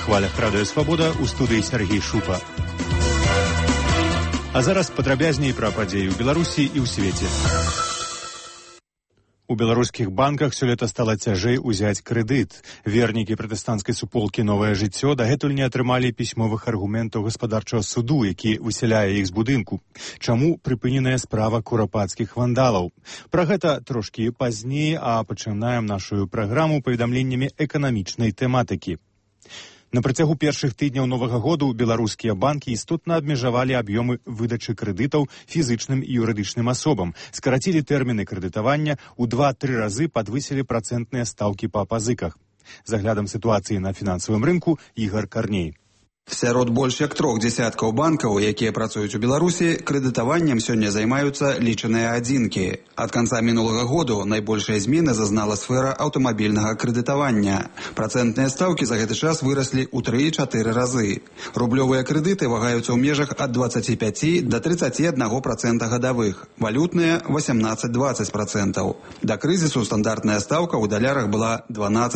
хвалях Радыё Свабода, у студыі Сергей Шупа. А зараз падрабязней пра падзеі ў Беларусі і ў свеце. У беларускіх банках сёлета стала цяжэй узяць крэдыт. Вернікі пратэстанцкай суполкі «Новае жыццё» дагэтуль не атрымалі пісьмовых аргументаў гаспадарчага суду, які высяляе іх з будынку. Чаму прыпыненая справа курапацкіх вандалаў? Пра гэта трошкі пазней, а пачынаем нашу праграму паведамленнямі эканамічнай тэматыкі. На працягу першых тыдняў новага году беларускія банкі істотна абмежавалі аб'ёмы выдачы крэдытаў фізычным і юрыдычным асобам, скарацілі тэрміны крэдытавання, у 2-3 разы падвысілі працэнтныя стаўкі па пазыках. З аглядам сітуацыі на фінансавым рынку Ігор Карней. Сярод больш як 3 дзесяткаў банкаў, якія працуюць у Беларусі, крэдытаваннем сёння займаюцца лічаныя адзінкі. Ад канца мінулага году найбольшыя змены зазнала сфера аўтамабільнага крэдытавання. Працэнтныя стаўкі за гэты час выраслі ў 3-4 разы. Рублёвыя крэдыты вагаюцца ў межах ад 25 да 31% гадавых, валютныя 18-20%. Да крызісу стандартная стаўка ў далярах была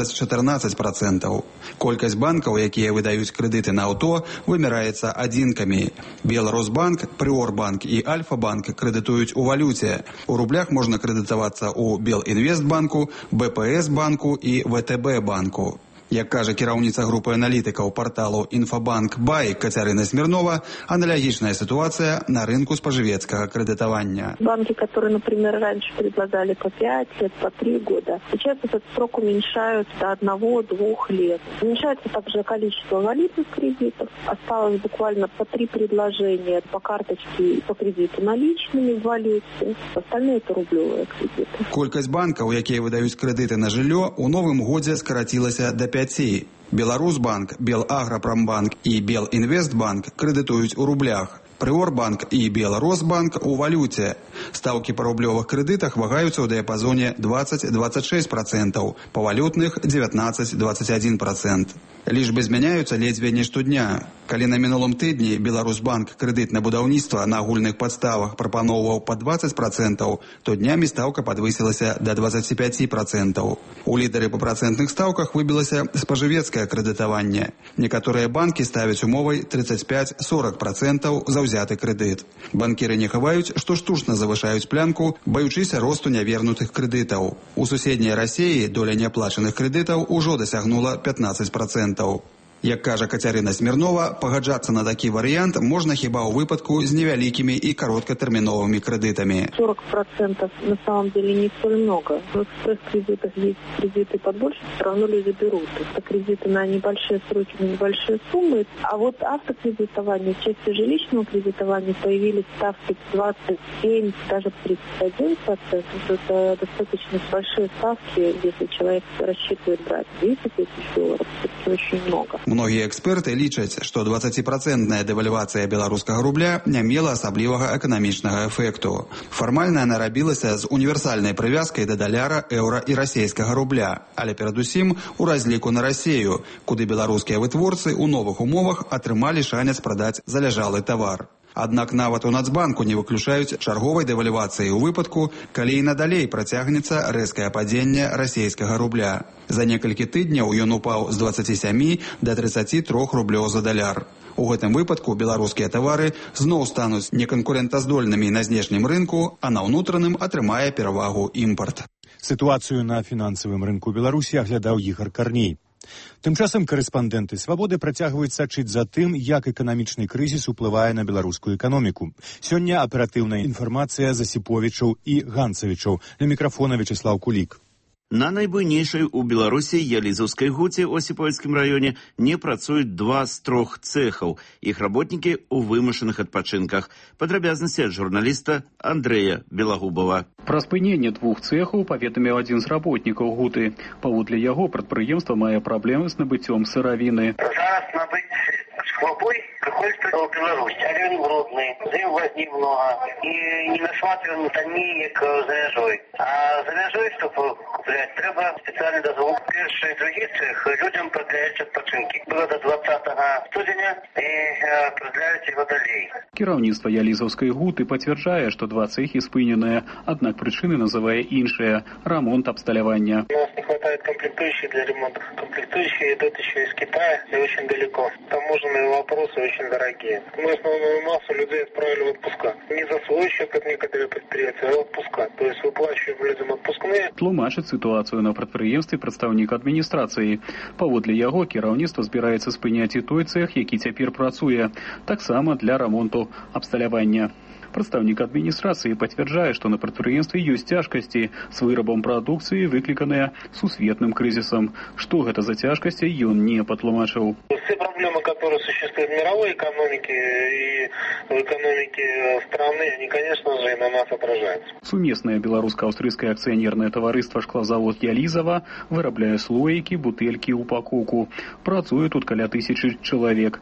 12-14%. Колькасць банкаў, якія выдаюць крэдыты на вымяраецца адзінкамі. Беларусбанк, Прыорбанк і Альфа-банк крэдытуюць у валюце. У рублях можна крэдытавацца ў Белінвестбанку, БПС-банку і ВТБ-банку. Як кажа кіраўніца групы аналітыкаў порталу «Инфобанк Бай» Кацярына Смирнова, аналогичная ситуация на рынку споживецкого кредитования. Банки, которые, например, раньше предлагали по 5 лет, по 3 года, сейчас этот срок уменьшают до 1-2 лет. Уменьшается также количество валютных кредитов. Осталось буквально по 3 предложения по карточке, по кредиту наличными в валюте. Остальные это рублевые кредиты. Колькасць банкаў, якія выдаюць крэдыты на жыллё, у новым годзе скарацілася да 5. Беларусбанк, Белагропромбанк і Белінвестбанк крэдытуюць у рублях. Прыорбанк і Беларусбанк у валюце. Стаўкі па рублёвых крэдытах вагаюцца ў дыяпазоне 20-26%, па валютных 19-21%. Лічбы змяняюцца ледзьве не штодня. Калі на мінулым тыдні Беларусбанк крэдыт на будаўніцтва на агульных падставах прапаноўваў па 20%, то днямі стаўка падвысілася да 25%. У лідары па працэнтных стаўках выбілася спажывецкае крэдытаванне. Некаторыя банкі ставяць умовай 35-40% за ўзяты крэдыт. Банкіры не хаваюць, што штучна завышаюць планку, баючыся росту нявернутых крэдытаў. У суседняй Расіі доля няплачаных крэдытаў ужо дасягнула 15%. Як кажа Кацярына Смирнова, пагаджацца на такі варыянт можна хіба ў выпадку з невялікімі і кароткатэрміновымі крэдытамі. 40% на самом деле не столь много. В экспресс-кредитах есть кредиты побольше, все равно люди берут. Это кредиты на небольшие сроки, на небольшие суммы. А вот автокредитование, в части жилищного кредитования появились ставки 27, даже 31%. Это достаточно большие ставки, если человек рассчитывает брать 200 тысяч долларов, это очень много. Многія эксперты лічаць, што 20% дэвальвацыя беларускага рубля не мела асаблівага эканамічнага эфекту. Фармальна яна рабілася з універсальнай прывязкай да даляра, еўра і расійскага рубля, але перадусім у разліку на Расію, куды беларускія вытворцы ў новых умовах атрымалі шанец прадаць заляжалы тавар. Аднак нават у Нацбанку не выключаюць чарговай дэвальвацыі ў выпадку, калі і надалей працягнецца рэзкае падзенне расійскага рубля. За некалькі тыдняў ён упаў з 27 да 33 рублёў за даляр. У гэтым выпадку беларускія тавары зноў стануць неканкурэнтаздольнымі на знешнім рынку, а на ўнутраным атрымае перавагу імпарт. Сітуацыю на фінансавым рынку Беларусі аглядаў Ігор Карней. Тым часам карэспандэнты «Свабоды» працягваюць сачыць за тым, як эканамічны крызіс уплывае на беларускую эканоміку. Сёння аператыўная інфармацыя Засіповічаў і Ганцавічаў. Для мікрафона Вячеслав Кулік. На найбуйнейшай у Беларусі Ялізаўскай гуце ў Осіпавіцкім раёне не працуюць 2 з 3 цэхаў. Іх работнікі ў вымушаных адпачынках. Падрабязнасці ад журналіста Андрэя Белагубова. Пра спыненне 2 цэхаў паведаміў адзін з работнікаў гуты. Паводле яго прадпрыемства мае праблемы з набыццём сыравіны. Зараз набыць шклобой приходит в Беларусь, але он грудный, зим возни много, и не насматриваем они как за мяжой. А за мяжой, чтобы куплять, треба специальный дозвол. Первый и другий цех людям продляют отпочинки. Было до 20 студеня и продляют его далей. Кіраўніцтва Ялізаўскай гуты пацвярджае, што 2 цэхі спыненыя, аднак прычыны называе іншыя – рамонт абсталявання. У нас не хватает комплектующих для ремонта. Комплектующие идут еще из Китая и очень далеко. Таможенные вопросы очень дорогие. Мы основную массу людей отправили в отпуска. Не за свой счет, как некоторые предприятия, а в отпуска. То есть выплачиваем людям отпускные. Тлумачыць сітуацыю на прадпрыемстве прадстаўнік адміністрацыі. Паводле яго, кіраўніцтва збіраецца спыняць і той цэх, які цяпер працуе, таксама для рамонту абсталявання. Прадстаўнік адміністрацыі пацвярджае, што на прадпрыемстве ёсць цяжкасці з вырабам прадукцыі, выкліканыя сусветным крызісам. Што гэта за цяжкасці, ён не патлумачыў. Все проблемы, которые существуют в мировой экономике и в экономике страны, они, конечно же, и на нас отражаются. Сумеснае беларуска-аўстрыйскае акцыянернае таварыства «Шклозавод Ялізава» вырабляе слоікі, бутэлькі, упакоўку. Працуе тут каля 1000 чалавек.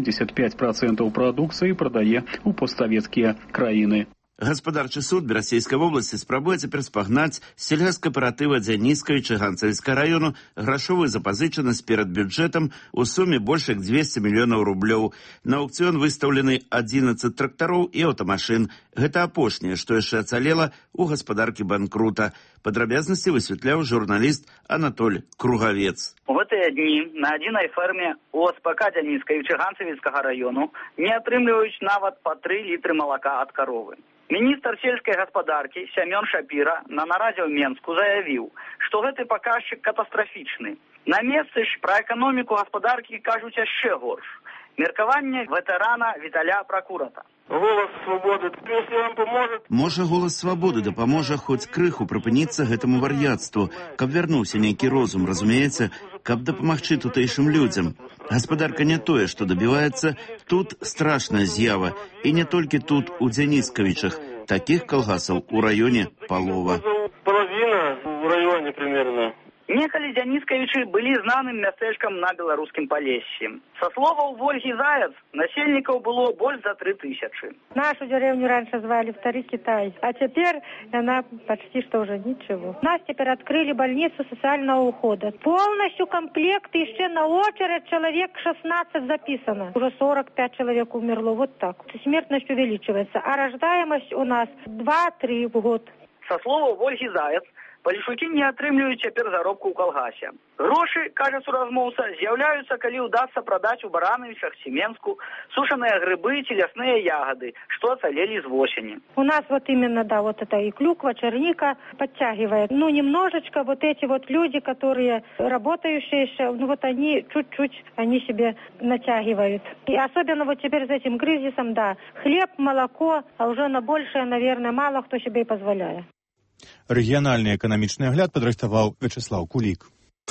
75% прадукцыі прадае ў постсавецкія краіны. Гаспадарчы суд Берасейскай вобласці спрабуе цяпер спагнаць сельгаскааператыва Дзяніцкага і Чыганцавіцкага району грашовую запазычанасць перад бюджэтам у суме больш як 200 мільёнаў рублёў. На аўкцыён выстаўлены 11 трактароў і аўтамашын. Гэта апошняе, што яшчэ ацалела ў гаспадаркі банкрута. Падрабязнасці высвятляў журналіст Анатоль Кругавец. У гэтыя дні на адзінай ферме ОСПК Дзяніцкага і Чыганцавіцкага району не атрымліваюць нават па 3 літры малака ад каровы. Міністр сельскай гаспадаркі Сямён Шапіра на нарадзе ў Менску заявіў, што гэты паказчык катастрафічны. На месцы ж пра эканоміку гаспадаркі кажуць яшчэ горш. Меркаванне ветэрана Віталя Пракурата. Голос свободы, если вам поможет. Можа, голас свабоды дапаможа хоць крыху прыпыніцца гэтаму вар'яцтву, каб вярнуўся нейкі розум, разумееце, каб дапамагчы тутэйшым людзям. Гаспадарка не тое, што дабіваецца, тут страшная з'ява, і не толькі тут, у Дзяніцкавічах. Такіх калгасаў у раёне палова. Половина в районе примерно. Некалі Дзяніцкавічы былі знаным мястэчкам на беларускім Палессі. Со словаў Вольгі Заяц, насельнікаў было больш за 3000. Нашу деревню раньше звали Второй Китай, а теперь она почти что уже ничего. У нас теперь открыли больницу социального ухода. Полностью комплект, еще на очередь человек 16 записано. Уже 45 человек умерло, вот так. Смертность увеличивается, а рождаемость у нас 2-3 в год. Со словаў Вольгі Заяц, палішукі не атрымліваюць цяпер заробку ў калгасе. Грошы, кажа суразмоўца, з'яўляюцца, калі ўдасца прадаць у Баранавічах, Семенску сушаныя грыбы ці лясныя ягады, што ацалелі з восені. У нас вот именно, да, вот это и клюква, черника подтягивает. Ну, немножечко вот эти вот люди, которые работающие еще, ну вот они чуть-чуть, они себе натягивают. И особенно вот теперь с этим кризисом, да, хлеб, молоко, а уже на большее, наверное, мало кто себе и позволяет. Рэгіянальны эканамічны агляд падрыхтаваў Вячеслав Кулік.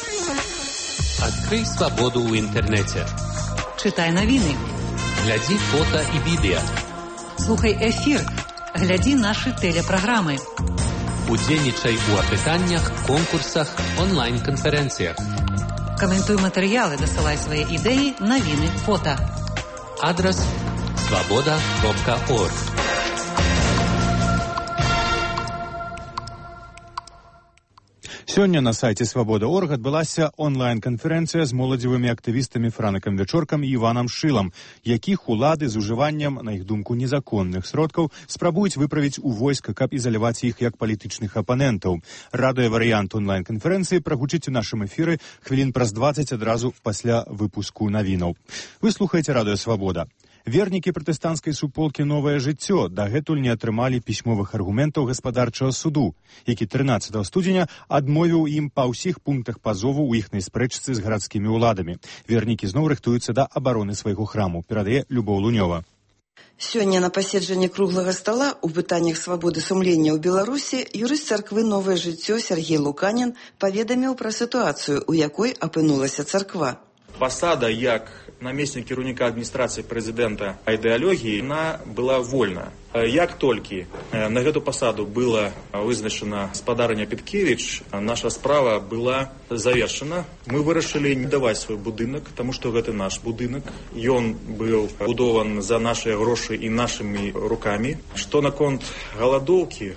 Адкрый свабоду ў інтэрнэце. Чытай навіны. Глядзі фота і відэа. Слухай эфір. Глядзі нашы тэлепраграмы. Удзельнічай у апытаннях, конкурсах, онлайн-канферэнцыях. Каментуй матэрыялы, дасылай свае ідэі, навіны, фота. Адрас swaboda.org. Сёння на сайце «Свабода.орг» адбылася онлайн-канферэнцыя з моладзевымі актывістамі Франыкам Вячоркам і Іванам Шылам, якіх улады з ужываннем, на іх думку, незаконных сродкаў спрабуюць выправіць у войска, каб ізаляваць іх як палітычных апанентаў. Радыёварыянт онлайн-канферэнцыі прагучыць у нашым эфіры хвілін праз 20 адразу пасля выпуску навінаў. Вы слухаеце Радыё Свабода. Вернікі пратэстанцкай суполкі «Новае жыццё» дагэтуль не атрымалі пісьмовых аргументаў гаспадарчага суду, які 13 студзеня адмовіў ім па ўсіх пунктах пазову ў іхнай спрэчцы з гарадскімі ўладамі. Вернікі зноў рыхтуюцца да абароны свайго храму, перадае Любоў Лунёва. Сёння на паседжанні круглага стала ў пытаннях свабоды сумлення ў Беларусі юрыст царквы «Новае жыццё» Сергей Луканін паведаміў пра сітуацыю, у якой апынулася царква. Пасада як намеснік кіраўніка адміністрацыі прэзідэнта ідэалогіі, яна была вольна. Як толькі на гэту пасаду была вызначана спадарня Петкевіч, наша справа была завершана. Мы вырашылі не даваць свой будынак, таму што гэта наш будынак. Ён быў будован за нашыя грошы і нашымі рукамі. Што наконт галадоўкі,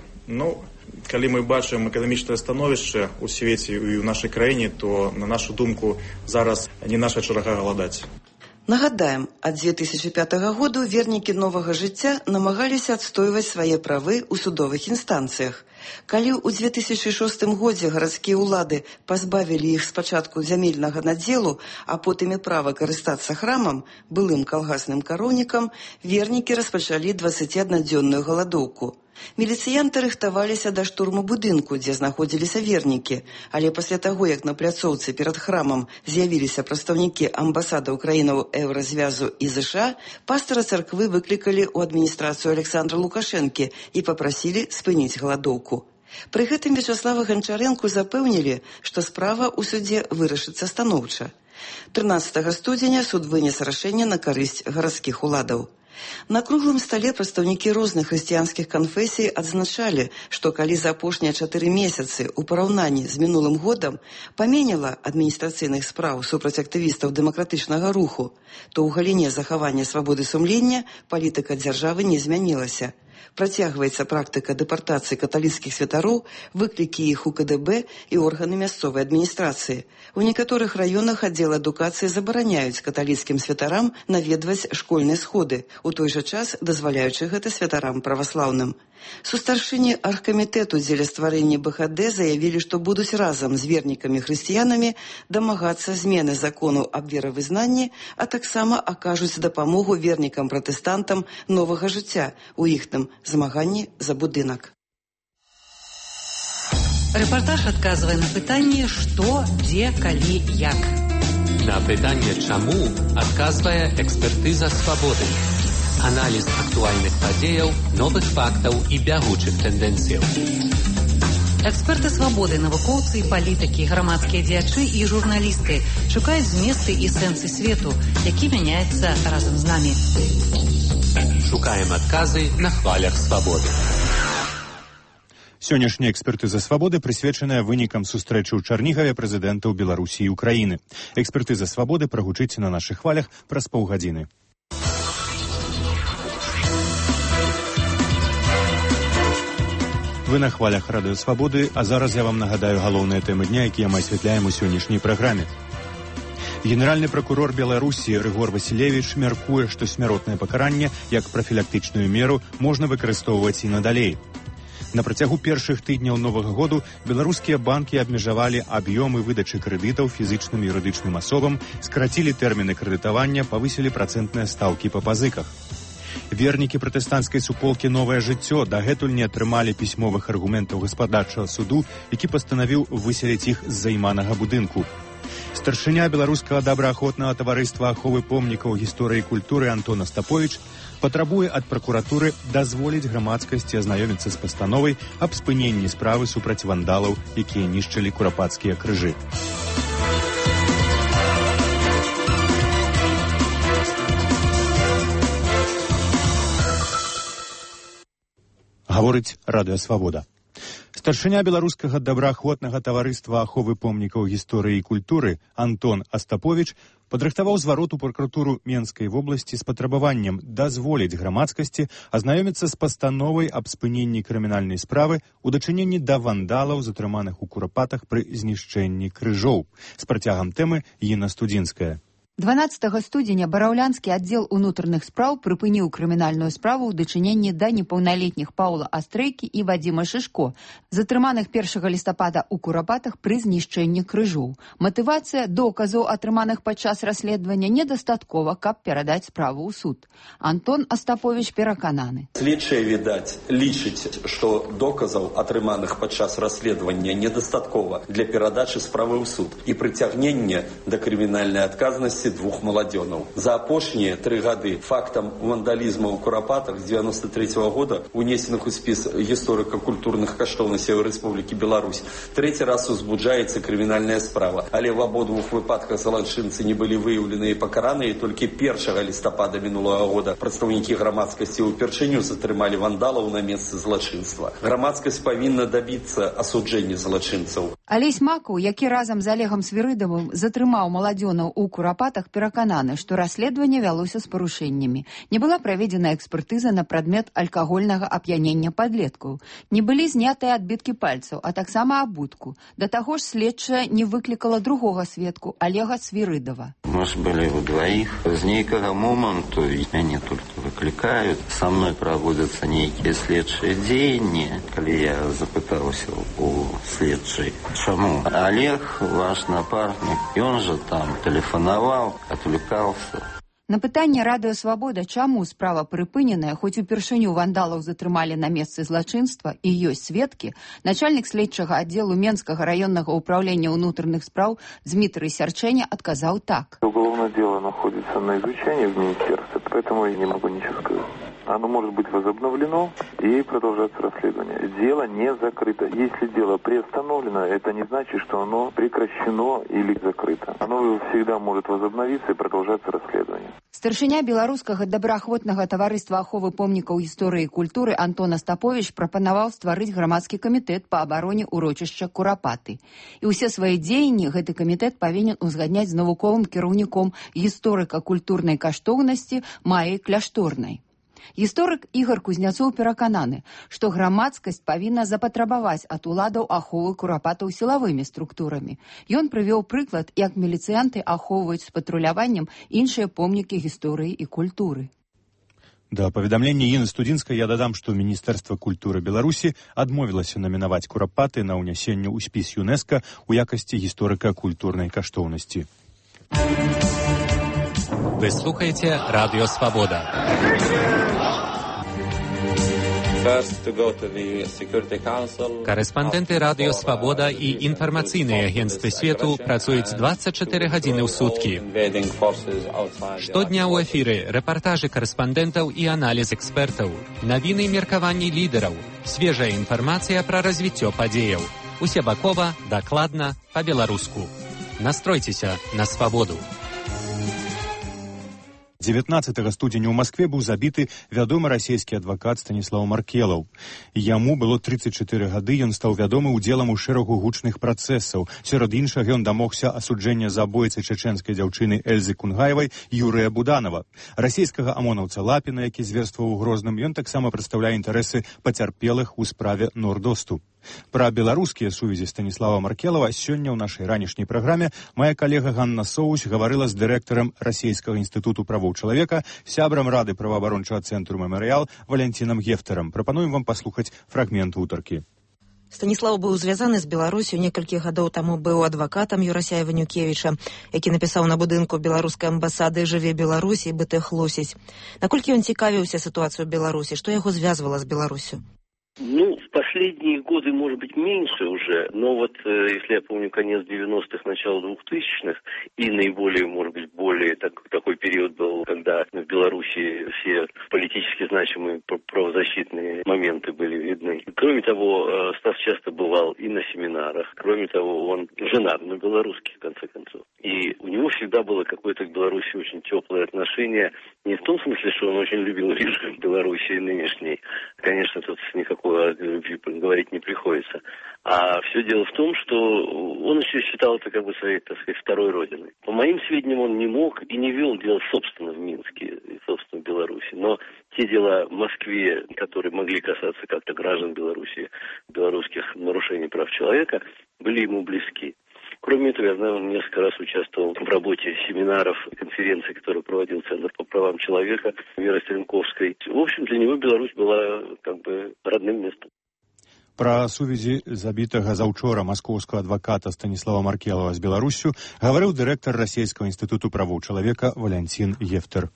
калі мы бачым эканамічнае становішча ў свеце і ў нашай краіне, то, на нашу думку, зараз не наша чарга галадаць. Нагадаем, ад 2005 году вернікі новага жыцця намагаліся адстойваць свае правы ў судовых інстанцыях. Калі ў 2006 годзе гарадскія ўлады пазбавілі іх спачатку зямельнага надзелу, а потым і права карыстацца храмам, былым калгасным кароўнікам, вернікі распачалі 21-дзённую галадоўку. Міліцыянты рыхтаваліся да штурму будынку, дзе знаходзіліся вернікі, але пасля таго, як на пляцоўцы перад храмам з'явіліся прадстаўнікі амбасадаў краінаў Еўразвязу і ЗША, пастара царквы выклікалі ў адміністрацыю Александра Лукашэнкі і папрасілі спыніць галадоўку. Пры гэтым Вячаслава Ганчарэнку запэўнілі, што справа ў судзе вырашыцца станоўча. 13 студзеня суд вынес рашэнне на карысць гарадскіх уладаў. На круглым стале прадстаўнікі розных хрысціянскіх канфесій адзначалі, што калі за апошнія 4 месяцы ў параўнанні з мінулым годам паменела адміністрацыйных спраў супраць актывістаў дэмакратычнага руху, то ў галіне захавання свабоды сумлення палітыка дзяржавы не змянілася. Працягваецца практыка дэпартацыі каталіцкіх святароў, выклікі іх у КДБ і органы мясцовай адміністрацыі. У некаторых раёнах аддзел адукацыі забараняюць каталіцкім святарам наведваць школьныя сходы, у той жа час дазваляючы гэта святарам праваслаўным. Сустаршыні аргкамітэту дзеля стварэння БХД заявілі, што будуць разам з вернікамі-хрысціянамі дамагацца змены закону аб веравызнанні, а таксама акажуць дапамогу вернікам-пратэстантам новага жыцця у іхным змаганні за будынак. Рэпартаж адказвае на пытанне «Што, дзе, калі, як?». На пытанне «Чаму?» адказвае экспертыза «Свабоды». Аналіз актуальных падзеяў, новых фактаў і бягучых тэндэнцыяў. Эксперты «Свабоды», навукоўцы і палітыкі, грамадскія дзеячы і журналісты шукаюць зместы і сэнсы свету, які мяняецца разам з намі. Шукаем адказы на хвалях «Свабоды». Сённяшняя экспертыза «Свабоды» прысвечаная вынікам сустрэчы ў Чарнігаве прэзідэнтаў Беларусі і Украіны. Экспертыза «Свабоды» прагучыць на нашых хвалях праз паўгадзіны. Вы на хвалях радыё «Свабоды», а зараз я вам нагадаю галоўныя тэмы дня, якія мы асвятляем у сённяшняй праграме. Генеральны пракурор Беларусі Рыгор Васілевіч мяркуе, што смяротнае пакаранне як прафілактычную меру можна выкарыстоўваць і надалей. На працягу першых тыдняў новага году беларускія банкі абмежавалі аб'ёмы выдачы крэдытаў фізычным і юрыдычным асобам, скарацілі тэрміны крэдытавання, павысілі працэнтныя стаўкі па пазыках. Вернікі пратэстанцкай суполкі «Новае жыццё» дагэтуль не атрымалі пісьмовых аргументаў гаспадарчага суду, які пастанавіў выселіць іх з займанага будынку. Старшыня беларускага добраахвотнага таварыства аховы помнікаў гісторыі і культуры Антон Астаповіч патрабуе ад пракуратуры дазволіць грамадскасці азнаёміцца з пастановай аб спыненні справы супраць вандалаў, якія нішчылі курапацкія крыжы. Гаворыць радыё «Свабода». Старшыня беларускага добраахвотнага таварыства аховы помнікаў гісторыі і культуры Антон Астаповіч падрыхтаваў зварот у пракуратуру Менскай вобласці з патрабаваннем дазволіць грамадскасці азнаёміцца з пастановай аб спыненні крымінальнай справы ў дачыненні да вандалаў, затрыманых у курапатах пры знішчэнні крыжоў. З працягам тэмы Інна Студзінская. 12 студзеня бараўлянскі аддзел унутраных спраў прыпыніў крымінальную справу ў дачыненні да непаўналетніх Паўла Астрейкі і Вадзіма Шышко, затрыманых 1 лістапада ў курапатах пры знішчэнні крыжоў. Матывацыя доказаў, атрыманых падчас расследавання, недастаткова, каб перадаць справу ў суд. Антон Астаповіч перакананы. Слідчыя, відаць, лічыць, што доказаў, атрыманых падчас расследавання, недастаткова для перадачы справы ў суд і прыцягнення да крымінальнай адказнасці 22 маладзёнаў. За апошнія 3 гады фактам вандалізму ў Курапатах з 93 года, унесеных у спіс гісторыка-культурных каштоўнасцяў Рэспублікі Беларусь, 3 раз узбуджаецца крымінальная справа. Але в абодвух выпадках злачынцы не былі выяўлены і пакараныя, толькі 1 лістапада мінулага года прадстаўнікі грамадскасці ўпершыню затрымалі вандалаў на месцы злачынства. Грамадскасць павінна дабіцца асуджэння злачынцаў. Алесь Макаў, які разам з Олегам Свірыдавым затрымаў маладзёнаў у Курапатах, перакананы, што расследаванне вялося з парушэннямі. Не была праведзена экспертыза на прадмет алкагольнага ап'янення падлеткаў. Не былі знятыя адбіткі пальцаў, а таксама абутку. Да таго ж следчая не выклікала другога сведку, Олега Свірыдава. Мы ж былі ўдваіх. З нейкага моманту мяне толькі выклікаюць. Са мной праводзяцца нейкія следчыя дзеянні. Калі я запытаўся у следчай, чаму Олег, ваш напарнік, ён жа там тэлефанаваў, адвлекаўся. На пытанне Радыё Свабода, чаму справа прыпыненая, хоць упершыню вандалаў затрымалі на месцы злачынства і ёсць сведкі, начальнік следчага аддзелу Менскага раённага ўправлення ўнутраных спраў Дмітрый Сярчэня адказаў так. Уголовное дело находится на изучении в министерстве, поэтому я не могу ничего сказать. Оно может быть возобновлено и продолжаться расследование. Дело не закрыто. Если дело приостановлено, это не значит, что оно прекращено или закрыто. Оно всегда может возобновиться и продолжаться расследование. Старшыня беларускага добраахвотнага таварыства аховы помнікаў гісторыі і культуры Антон Астапович прапанаваў стварыць грамадскі камітэт па абароне урочышча Курапаты. І ўсе свае дзеянні гэты камітэт павінен узгадняць з навуковым кіраўніком гісторыка-культурнай каштоўнасці Майяй Кляшторнай. Гісторык Ігор Кузняцоў перакананы, што грамадскасць павінна запатрабаваць ад уладаў аховы Курапатаў сілавымі структурамі. Ён прывёў прыклад, як міліцыянты ахоўваюць з патруляваннем іншыя помнікі гісторыі і культуры. Да паведамлення Іны Студзінскай я дадам, што Міністэрства культуры Беларусі адмовілася намінаваць Курапаты на ўнясенне ў спіс ЮНЕСКО ў якасці гісторыка-культурнай каштоўнасці. Вы слухаете Радио Свобода. Корэспандэнты Радио Свобода і інфармацыйныя агенцтвы свету працуюць 24 гадзіны ў суткі. Штодня ў эфіры рэпартажы корэспандэнтаў і аналіз экспертаў, навіны і меркаванні лідараў, свежая інфармацыя пра развіццё падзеяў. Усебакова, дакладна, па-беларуску. Настройцеся на свабоду. 19 студзеня ў Маскве быў забіты вядомы расійскі адвакат Станіслаў Маркелаў. Яму было 34 гады, ён стаў вядомы ўдзелам у шэрагу гучных працэсаў. Сярод іншага ён дамогся асуджэння забойцы чэчэнскай дзяўчыны Эльзы Кунгаевай Юрыя Буданова. Расійскага амонаўца Лапіна, які зверстваў у Грозным, ён таксама прадстаўляе інтарэсы пацярпелых у справе Нордосту. Пра беларускія сувязі Станіслава Маркелава сёння ў нашай ранішняй праграме мая калега Ганна Соусь гаварыла з дырэктарам Расійскага інстытуту правоў чалавека, сябрам Рады праваабарончага цэнтру «Мемарыял» Валянцінам Гефтарам. Прапануем вам паслухаць фрагмент гутаркі. Станіслаў быў звязаны з Беларусю, некалькі гадоў таму быў адвакатам Юрасяя Ванюкевіча, які напісаў на будынку беларускай амбасады «Жыве Беларусь» і «Бытэх Лосіць». Наколькі ён цікавіўся сітуацыю ў Беларусі, што яго звязвала з Беларусю? В последние годы, может быть, меньше уже, но вот, если я помню, конец 90-х, начало 2000-х, и наиболее, может быть, более такой период был, когда в Беларуси все политически значимые правозащитные моменты были видны. Кроме того, Стас часто бывал и на семинарах. Кроме того, он женат на белорусских, в конце концов. И у него всегда было какое-то к Беларуси очень теплое отношение. Не в том смысле, что он очень любил режим Беларуси нынешней. Конечно, тут никакого любви говорить не приходится. А все дело в том, что он еще считал это как бы своей, так сказать, второй родиной. По моим сведениям, он не мог и не вел дел собственно в Минске, собственно в Беларуси. Но те дела в Москве, которые могли касаться как-то граждан Беларуси, белорусских нарушений прав человека, были ему близки. Кроме этого, я знаю, он несколько раз участвовал в работе семинаров, конференций, которые проводил Центр по правам человека Веры Стрелковской. В общем, для него Беларусь была как бы родным местом. Пра сувязі забітага заўчора маскоўскага адваката Станіслава Маркелава з Беларуссю гаварыў дырэктар Расійскага інстытуту правоў чалавека Валянцін Гефтар.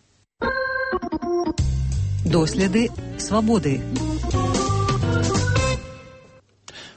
Доследы свабоды.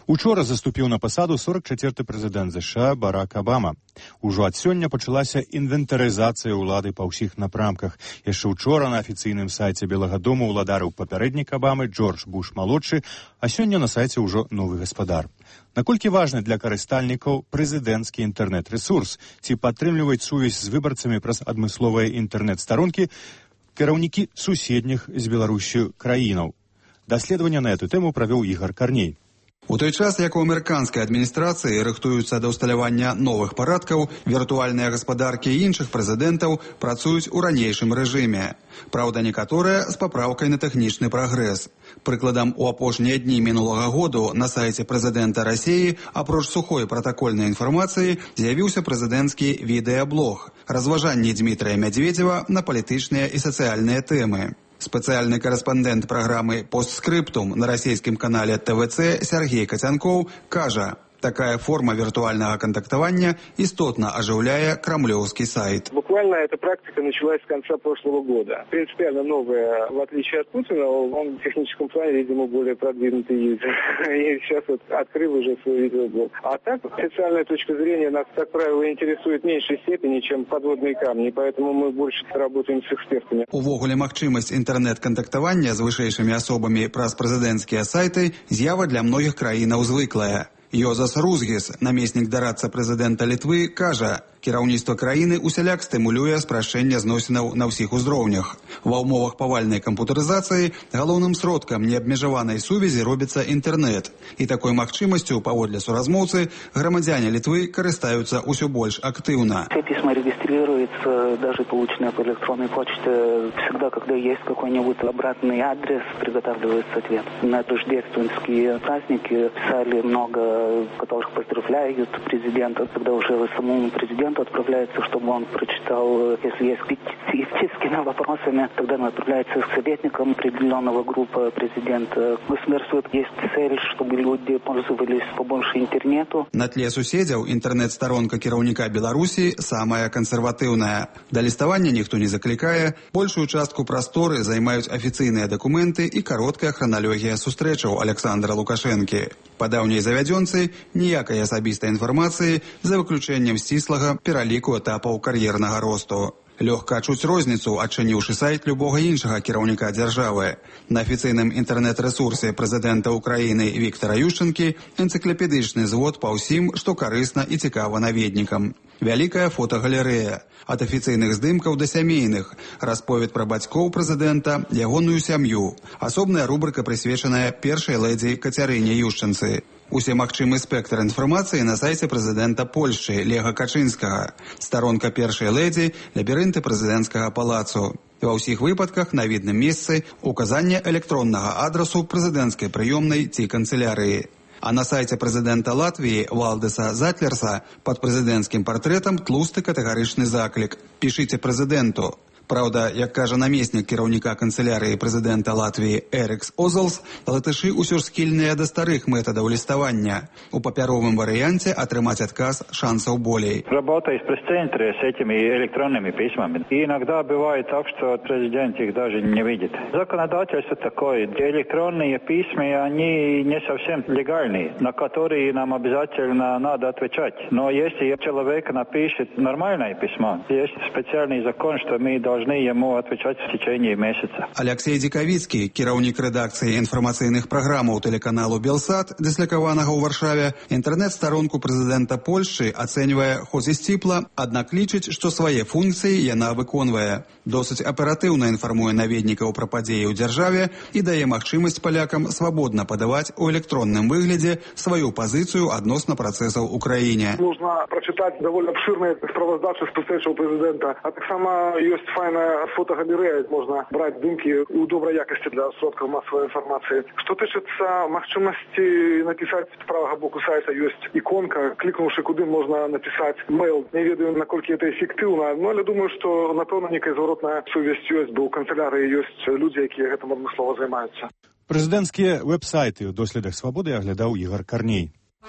Учора заступіў на пасаду 44-й прэзідэнт ЗША Барак Абама. Ужо ад сёння пачалася інвентарызацыя ўлады па ўсіх напрамках. Яшчэ учора на афіцыйным сайце Белага дома ўладарыў папярэднік Абамы Джордж Буш-малодшы, а сёння на сайце ўжо новы гаспадар. Наколькі важны для карыстальнікаў прэзідэнцкі інтэрнэт-рэсурс? Ці падтрымліваюць сувязь з выбарцамі праз адмысловыя інтэрнэт-старонкі кіраўнікі суседніх з Беларусю краінаў? Даследаванне на эту тэму правёў Ігар Карней. У той час, як у амерыканскай адміністрацыі рыхтуюцца да ўсталявання новых парадкаў, віртуальныя гаспадаркі іншых прэзідэнтаў працуюць у ранейшым рэжыме. Праўда, некаторыя з папраўкай на тэхнічны прагрэс. Прыкладам, у апошнія дні мінулага году на сайце прэзідэнта Расіі, апроч сухой пратакольнай інфармацыі, з'явіўся прэзідэнцкі відэаблог «Разважанні Дмітрия Медведева на палітычныя і сацыяльныя тэмы». Спецыяльны карэспандэнт праграмы «Постскрыптум» на расійскім канале ТВЦ Сергей Кацянкоў кажа, такая форма виртуального контактования истотно оживляя кремлевский сайт. Буквально эта практика началась с конца прошлого года. Принципиально новая, в отличие от Путина, он в техническом плане, видимо, более продвинутый юзер. И сейчас вот открыл уже свой видеоблог. А так, официальная точка зрения нас, как правило, интересует в меньшей степени, чем подводные камни. Поэтому мы больше работаем с экспертами. Увогуле магчымасць інтэрнэт-кантактавання з вышэйшымі асобамі праз прэзідэнцкія сайты з'ява для многіх краінаў звыклая. Йозас Рузгіс, намеснік дарадца прэзідэнта Літвы, кажа, кіраўніцтва краіны усяляк стымулюе спрашчэнне зносінаў на ўсіх узроўнях. Ва ўмовах павальнай кампутарызацыі галоўным сродкам неабмежаванай сувязі робіцца інтэрнэт. І такой магчымасцю, паводле суразмоўцы, грамадзяне Літвы карыстаюцца ўсё больш актыўна. Все письма регистрируются, даже полученные по электронной почте. Всегда, когда есть какой-нибудь обратный адрес, приготавливается ответ. На рождественские праздники писали много, которых поздравляют президента, когда уже самому президенту отправляется, чтобы он прочитал, если есть специфическими вопросами, тогда он отправляется к советникам определенного группы президента. Государству есть цель, чтобы люди пользовались побольше интернету. На тле суседзяў інтэрнэт-старонка кіраўніка Беларусі самая кансерватыўная. Да ліставання ніхто не заклікае, большую частку прасторы займаюць афіцыйныя дакументы і кароткая храналогія сустрэчаў Александра Лукашэнкі. Па даўняй завядзёнцы ніякай асабістай інфармацыі за выключэннем сціслага пераліку этапаў кар'ернага росту. Лёгка адчуць розніцу, адчыніўшы сайт любога іншага кіраўніка дзяржавы. На афіцыйным інтэрнэт-рэсурсе прэзідэнта Украіны Віктара Ющэнкі энцыклапедычны звод па ўсім, што карысна і цікава наведнікам. Вялікая фотагалерэя. Ад афіцыйных здымкаў да сямейных. Расповед пра бацькоў прэзідэнта, ягоную сям'ю. Асобная рубрыка прысвечаная першай лэдзі Кацярыне Ющэнцы. Усе магчымы спектр інфармацыі на сайце прэзідэнта Польшчы Лега Качынскага. Старонка першай лэдзі, лабірынты прэзідэнцкага палацу. Ва ўсіх выпадках на відным месцы указанне электроннага адрасу прэзідэнцкай прыёмнай ці канцылярыі. А на сайце прэзідэнта Латвіі Валдеса Затлерса пад прэзідэнцкім партрэтам тлусты катэгарычны заклік. Пішыце прэзідэнту. Праўда, як кажа намеснік кіраўніка канцылярыі прэзідэнта Латвіі Эрикс Озалс, латышы ўсё ж схільныя да старых метадаў ліставання. У папяровым варыянце атрымаць адказ шансаў болей. Работая в пресс-центре с этими электронными письмами, и иногда бывает так, что президент их даже не видит. Законодательство такое. Электронные письма, они не совсем легальные, на которые нам обязательно надо отвечать. Но если человек напишет нормальное письмо, есть специальный закон, что мы должны ему отвечать в течение месяца. Алексей Дзікавіцкі, кіраўнік рэдакцыі інфармацыйных праграмаў тэлеканалу Белсат, дыслякаванага ў Варшаве, інтэрнэт-старонку прэзідэнта Польшчы ацэньвае хоць і сціпла, аднак лічыць, што свае функцыі яна выконвае. Досыць аператыўна інфармуе наведнікаў пра падзеі ў дзяржаве і дае магчымасць палякам свабодна падаваць у электронным выглядзе сваю пазіцыю адносна працэсаў у краіне. Можна прачытаць даволі абшырныя справаздачы сустрэчаў прэзідэнта, а таксама ёсць файная фотогалерея, можно брать здымки у доброй якости для сродков массовой информации. Что тычыцца магчымасці написать с правого боку сайта есть иконка, кликнувши куды можно написать мейл. Не ведаю, наколькі это эффективно, но я думаю, что напэўна некая зворотная сувязь есть, бо у канцелярии есть люди, якія гэтым адмыслова займаюцца. Прэзідэнцкія веб-сайты ў доследах свабоды аглядаў Ігар Карней.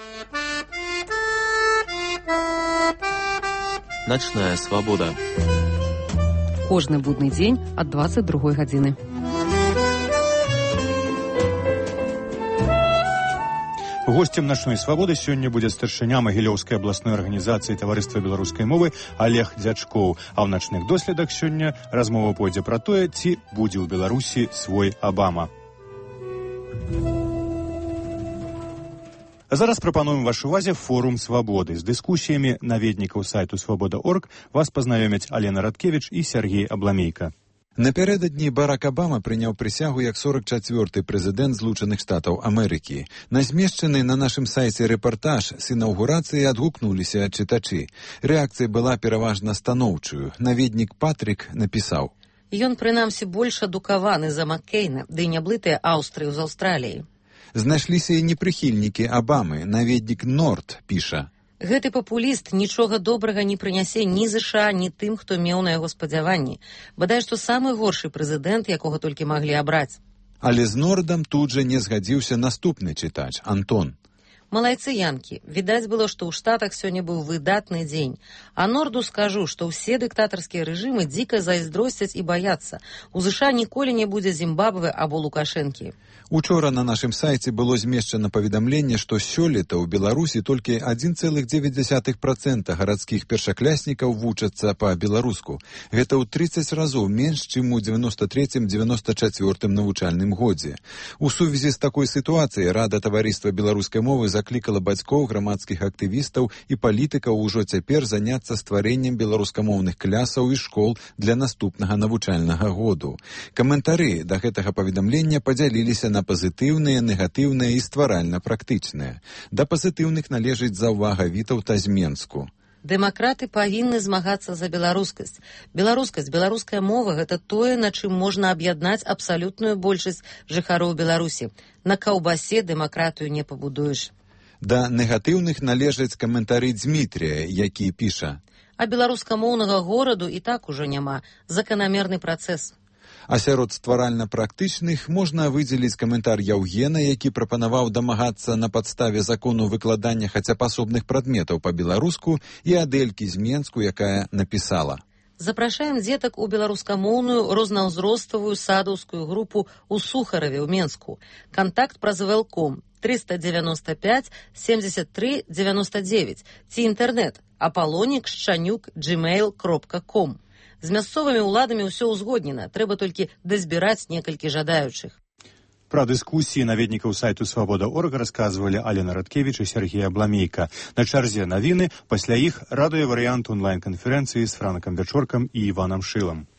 Ночная свобода. Кожны будны дзень ад 22 гадзіны. Гостем «Начной свабоды» сёння будзе старшыня Магілёўскай абласной арганізацыі таварыства беларускай мовы Олег Дзячкоў. А ў начных доследах сёння размова пойдзе пра тое, ці будзе ў Беларусі свой Абама. Зараз прапануем вашай увазе форум свабоды. З дыскусіямі наведнікаў сайту «Свабода.орг» вас пазнаёмяць Алена Радкевіч і Сергей Абламейка. Напярэдадні Барак Абама прыняў прысягу як 44-й прэзідэнт Злучаных Штатаў Амерыкі. На змешчаны на нашым сайце рэпартаж з інаўгурацыі адгукнуліся чытачы. Рэакцыя была пераважна станоўчую. Наведнік Патрик напісаў: «Ён, прынамсі, больш адукаваны за Маккейна, ды і няблытыя Аўстрыю з Аўстраліі». Знайшліся і непрыхільнікі Абамы. Наведнік Норд піша: «Гэты папуліст нічога добрага не прынясе ні ЗША, ні тым, хто меў на яго спадзяванні. Бадай, што самы горшы прэзідэнт, якога толькі маглі абраць». Але з Нордам тут жа не згадзіўся наступны чытач, Антон. «Малайцы янкі, відаць было, што ў Штатах сёння быў выдатны дзень. А Норду скажу, што ўсе дыктатарскія рэжымы дзіка зайздросцяць і баяцца. У ЗША ніколі не будзе Зімбабве або Лукашэнкі». Учора на нашым сайце было змешчана паведамленне, што сёлета ў Беларусі толькі 1,9% гарадскіх першакляснікаў вучацца па-беларуску. Гэта ў 30 разоў менш, чым у 93-94 навучальным годзе. У сувязі з такой сітуацыяй Рада таварыства беларускай мовы заклікала бацькоў, грамадскіх актывістаў і палітыкаў ужо цяпер заняцца стварэннем беларускамоўных клясаў і школ для наступнага навучальнага году. Каментары да гэтага паведамлення падзяліліся на пазітыўныя, негатыўныя і стваральна-практычныя. Да пазітыўных належыць заўвага Вітаўта з Менску. «Дэмакраты павінны змагацца за беларускасць. Беларускасць, беларуская мова – гэта тое, на чым можна аб'яднаць абсалютную большасць жыхароў Беларусі. На каўбасе дэмакратыю не пабудуеш». Да негатыўных належаць каментары Дзмітрія, які піша: «А беларускамоўнага гораду і так ужо няма. Заканамерны працэс». А сярод стваральна-практычных можна выдзеліць каментар Яўгена, які прапанаваў дамагацца на падставе закону выкладання хаця б асобных прадметаў па-беларуску, і Адэлькі з Менску, якая напісала: «Запрашаем дзетак у беларускамоўную рознаўзроставую садаўскую групу ў Сухараве ў Менску. Кантакт праз Велком 395 73 99 ці інтэрнэт apollonik@gmail.com. З мясцовымі ўладамі ўсё ўзгоднена, трэба толькі дазбіраць некалькі жадаючых». Пра дыскусіі наведнікаў сайту «Свабода.орг» расказвалі Алена Радкевіч і Сергей Абламейка. На чарзе навіны, пасля іх радыёварыянт онлайн-канферэнцыі з Франкам Вячоркам і Іванам Шылам.